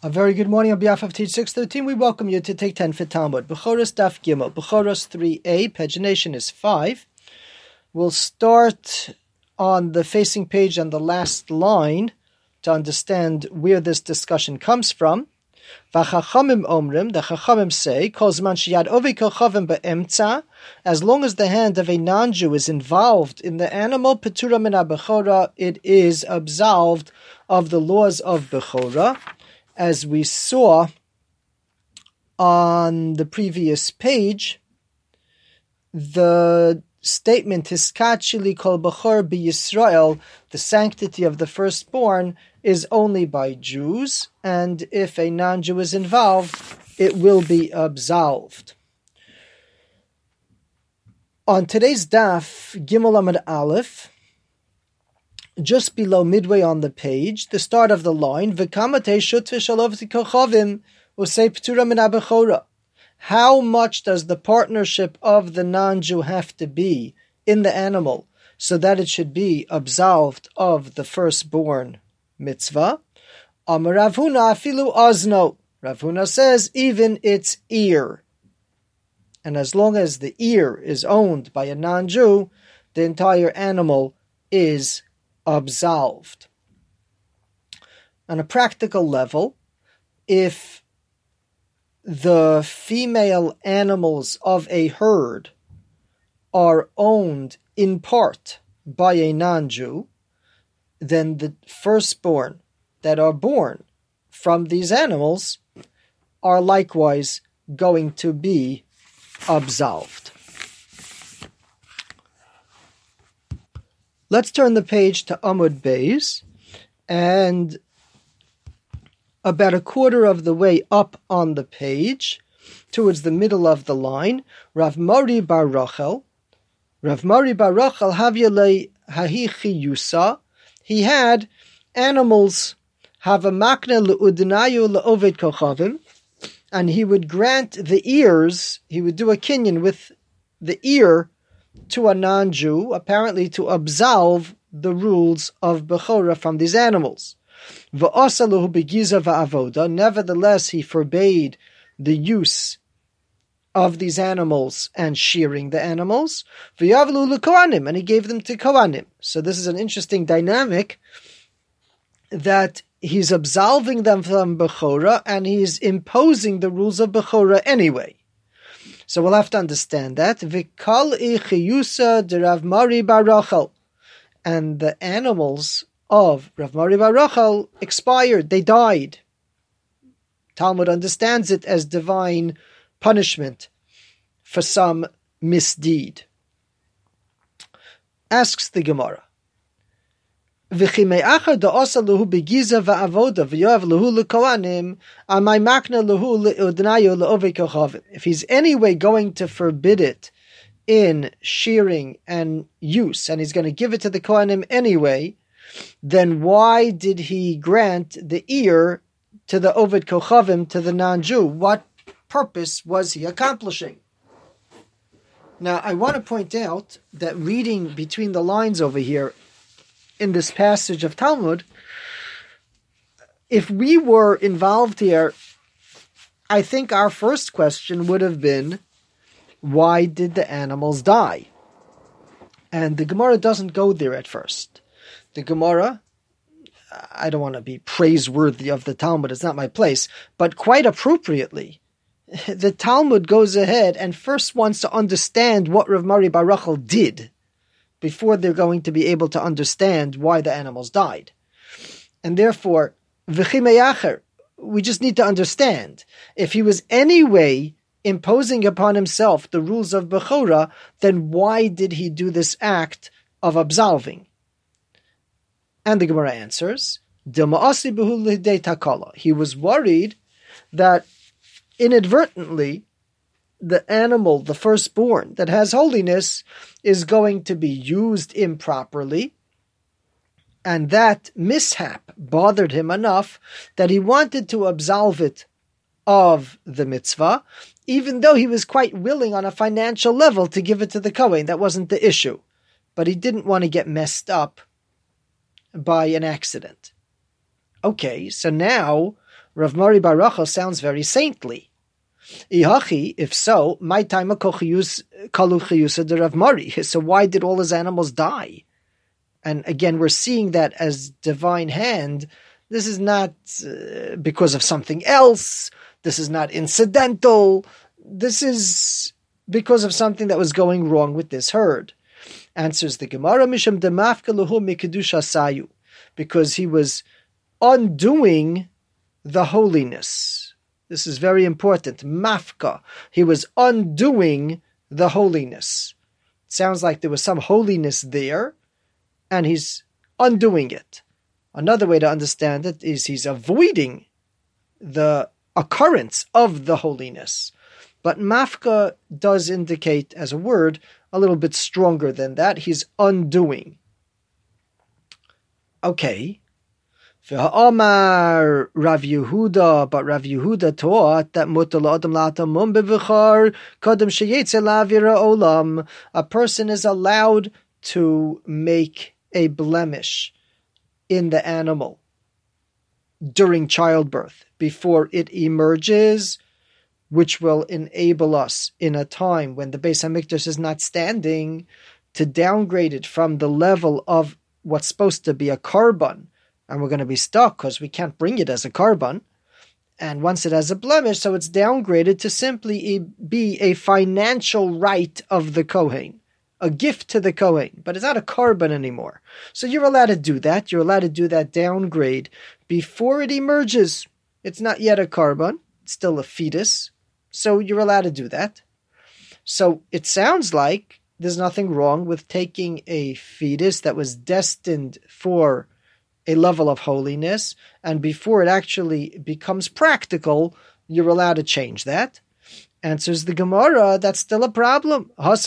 A very good morning on behalf of Teach 613. We welcome you to Take 10 for Talmud. Bechoros Daf Gimel. Bechoros 3a. Pagination is 5. We'll start on the facing page on the last line to understand where this discussion comes from. V'chachamim omrim, the Chachamim say, Kol zman sheyad ovei kochavim be'emtza, as long as the hand of a non-Jew is involved in the animal, petura min ha-bechora, it is absolved of the laws of Bechora. As we saw on the previous page, the statement Hiskachili kol bechor b'Yisrael, the sanctity of the firstborn, is only by Jews, and if a non-Jew is involved, it will be absolved. On today's daf, Gimel Amud Aleph, just below midway on the page, the start of the line, how much does the partnership of the non-Jew have to be in the animal so that it should be absolved of the firstborn mitzvah? Rav Huna afilu ozno. Rav Huna says even its ear. And as long as the ear is owned by a non-Jew, the entire animal is absolved. On a practical level, if the female animals of a herd are owned in part by a non-Jew, then the firstborn that are born from these animals are likewise going to be absolved. Let's turn the page to Amud Beis, and about a quarter of the way up on the page, towards the middle of the line, Rav Mori bar Rachel Havyalei Hahi Chiyusa, he had animals have a makna le'udnayu le'oved kochavim, and he would grant the ears, he would do a kinyan with the ear to a non-Jew, apparently to absolve the rules of Bechora from these animals. Nevertheless, he forbade the use of these animals and shearing the animals. And he gave them to Kohanim. So this is an interesting dynamic that he's absolving them from Bechora and he's imposing the rules of Bechora anyway. So we'll have to understand that. V'kal ichiyusa de Rav Mari bar Rachel. And the animals of Rav Mari bar Rachel expired, they died. Talmud understands it as divine punishment for some misdeed. Asks the Gemara, if he's anyway going to forbid it in shearing and use, and he's going to give it to the Kohanim anyway, then why did he grant the ear to the Oved Kochavim, to the non-Jew? What purpose was he accomplishing? Now, I want to point out that reading between the lines over here, in this passage of Talmud, if we were involved here, I think our first question would have been, why did the animals die? And the Gemara doesn't go there at first. The Gemara, I don't want to be praiseworthy of the Talmud, it's not my place, but quite appropriately, the Talmud goes ahead and first wants to understand what Rav Mari bar Rachel did before they're going to be able to understand why the animals died. And therefore, we just need to understand, if he was anyway imposing upon himself the rules of Bechora, then why did he do this act of absolving? And the Gemara answers, he was worried that inadvertently the animal, the firstborn, that has holiness is going to be used improperly, and that mishap bothered him enough that he wanted to absolve it of the mitzvah, even though he was quite willing on a financial level to give it to the Kohen. That wasn't the issue. But he didn't want to get messed up by an accident. Okay, so now Rav Mari bar Rachel sounds very saintly. Ihachi, if so, my time kalu de Rav Mari. So why did all his animals die? And again, we're seeing that as divine hand. This is not because of something else. This is not incidental. This is because of something that was going wrong with this herd. Answers the Gemara, Misham demafka lahu mikedusha sayu, because he was undoing the holiness. This is very important. Mafka. He was undoing the holiness. It sounds like there was some holiness there, and he's undoing it. Another way to understand it is he's avoiding the occurrence of the holiness. But mafka does indicate, as a word, a little bit stronger than that. He's undoing. Okay. Omar Rav Yehuda, but Rav Yehuda taught that a person is allowed to make a blemish in the animal during childbirth before it emerges, which will enable us in a time when the Beis Hamikdash is not standing to downgrade it from the level of what's supposed to be a korban. And we're going to be stuck because we can't bring it as a korban. And once it has a blemish, so it's downgraded to simply be a financial right of the Kohen, a gift to the Kohen, but it's not a korban anymore. So you're allowed to do that. You're allowed to do that downgrade before it emerges. It's not yet a korban. It's still a fetus. So you're allowed to do that. So it sounds like there's nothing wrong with taking a fetus that was destined for a level of holiness, and before it actually becomes practical, you're allowed to change that. Answers the Gemara, that's still a problem. He's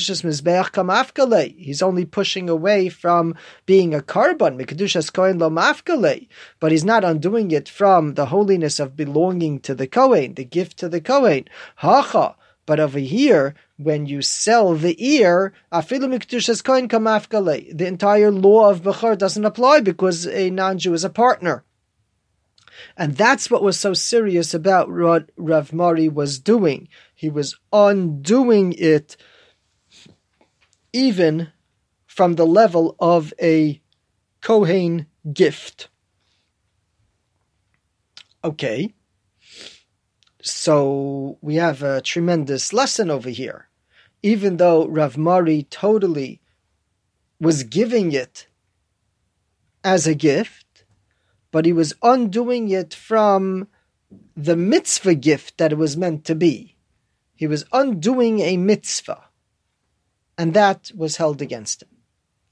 only pushing away from being a korban, but he's not undoing it from the holiness of belonging to the Kohen, the gift to the Kohen. But over here, when you sell the ear, the entire law of Bechor doesn't apply because a non-Jew is a partner. And that's what was so serious about what Rav Mari was doing. He was undoing it even from the level of a Kohen gift. Okay. So we have a tremendous lesson over here. Even though Rav Mari totally was giving it as a gift, but he was undoing it from the mitzvah gift that it was meant to be. He was undoing a mitzvah, and that was held against him.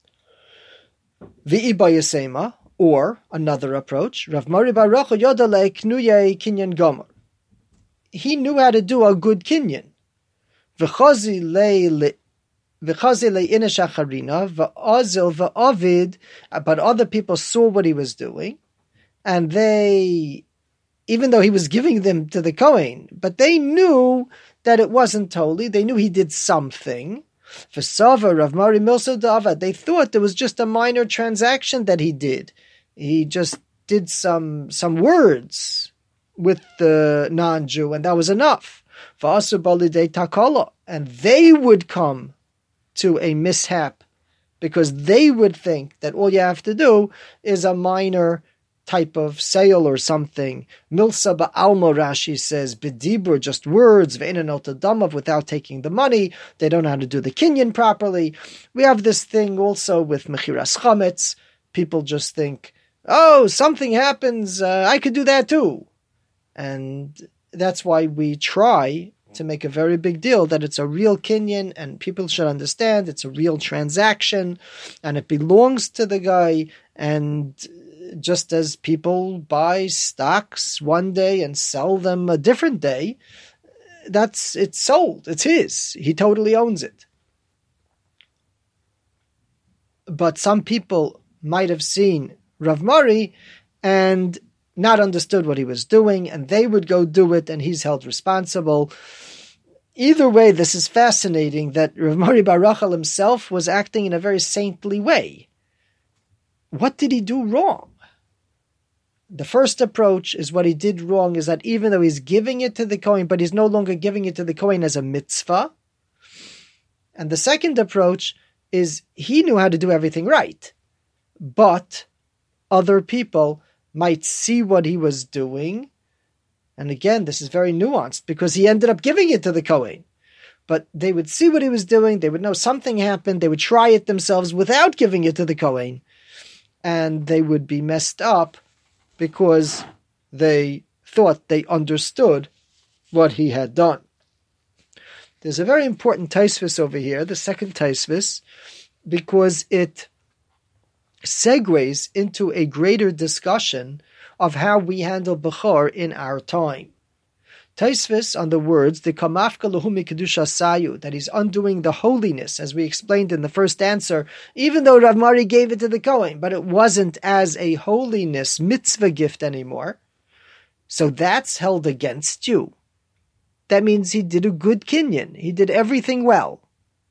V'i bayasema, or another approach, Rav Mari bar Rachel yoda le'knuyei kinyan gomer. He knew how to do a good kinyan. V'chazi le'inish acharina, v'azil v'avid, but other people saw what he was doing, and they, even though he was giving them to the Kohen, but they knew that it wasn't holy. They knew he did something. V'sava Rav Mari milso da'avad. They thought there was just a minor transaction that he did. He just did some words with the non-Jew, and that was enough. And they would come to a mishap because they would think that all you have to do is a minor type of sale or something. Milsa ba'alma, Rashi says, b'dibur, just words, ve'enan damav, without taking the money. They don't know how to do the kinyan properly. We have this thing also with mechiras chametz. People just think, oh, something happens, I could do that too. And that's why we try to make a very big deal that it's a real kinyan, and people should understand it's a real transaction, and it belongs to the guy. And just as people buy stocks one day and sell them a different day, it's sold. It's his. He totally owns it. But some people might have seen Rav Mari and not understood what he was doing, and they would go do it, and he's held responsible. Either way, this is fascinating that Rav Mari bar Rachel himself was acting in a very saintly way. What did he do wrong? the first approach is what he did wrong is that even though he's giving it to the Kohen, but he's no longer giving it to the Kohen as a mitzvah. And the second approach is he knew how to do everything right, but other people might see what he was doing. And again, this is very nuanced because he ended up giving it to the Kohen. But they would see what he was doing, they would know something happened, they would try it themselves without giving it to the Kohen, and they would be messed up because they thought they understood what he had done. There's a very important Taisvis over here, the second Taisvis, because it segues into a greater discussion of how we handle Bechor in our time. Taisvis on the words, the kamafka lahumi kedusha sayu, that he's undoing the holiness, as we explained in the first answer, even though Rav Mari gave it to the Kohen, but it wasn't as a holiness mitzvah gift anymore. So that's held against you. That means he did a good kinyan. He did everything well.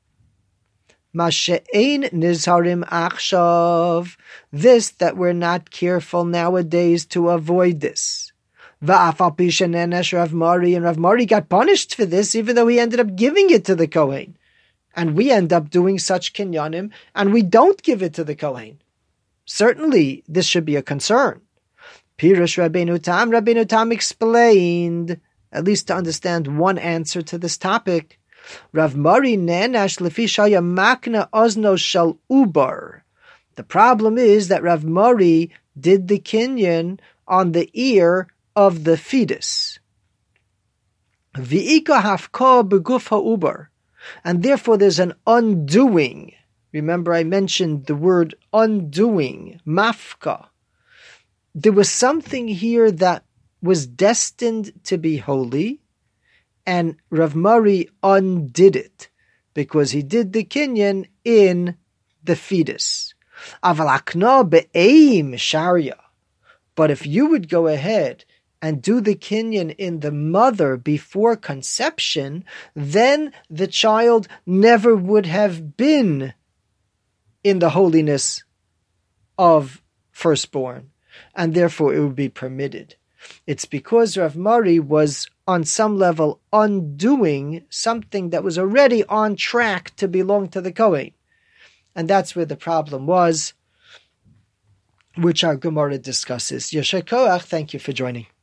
Mashe'ein nizharim achshav, this that we're not careful nowadays to avoid this. Va'afal pi shenenesh Rav Mari, and Rav Mari got punished for this, even though he ended up giving it to the Kohen. And we end up doing such kinyanim, and we don't give it to the Kohen. Certainly, this should be a concern. Pirush Rabbeinu Tam explained, at least to understand one answer to this topic. Rav Mari nenash lefi shaya makna ozno shel ubar. The problem is that Rav Mari did the kinyan on the ear of the fetus. V'ika hafka beguf ha'ubar. And therefore there's an undoing. Remember I mentioned the word undoing, mafka. There was something here that was destined to be holy, and Rav Mari undid it, because he did the kinyan in the fetus. Aval akna be'eim sharia. But if you would go ahead and do the kinyan in the mother before conception, then the child never would have been in the holiness of firstborn, and therefore it would be permitted. It's because Rav Mari was on some level undoing something that was already on track to belong to the Kohen. And that's where the problem was, which our Gemara discusses. Yasher Koach, thank you for joining.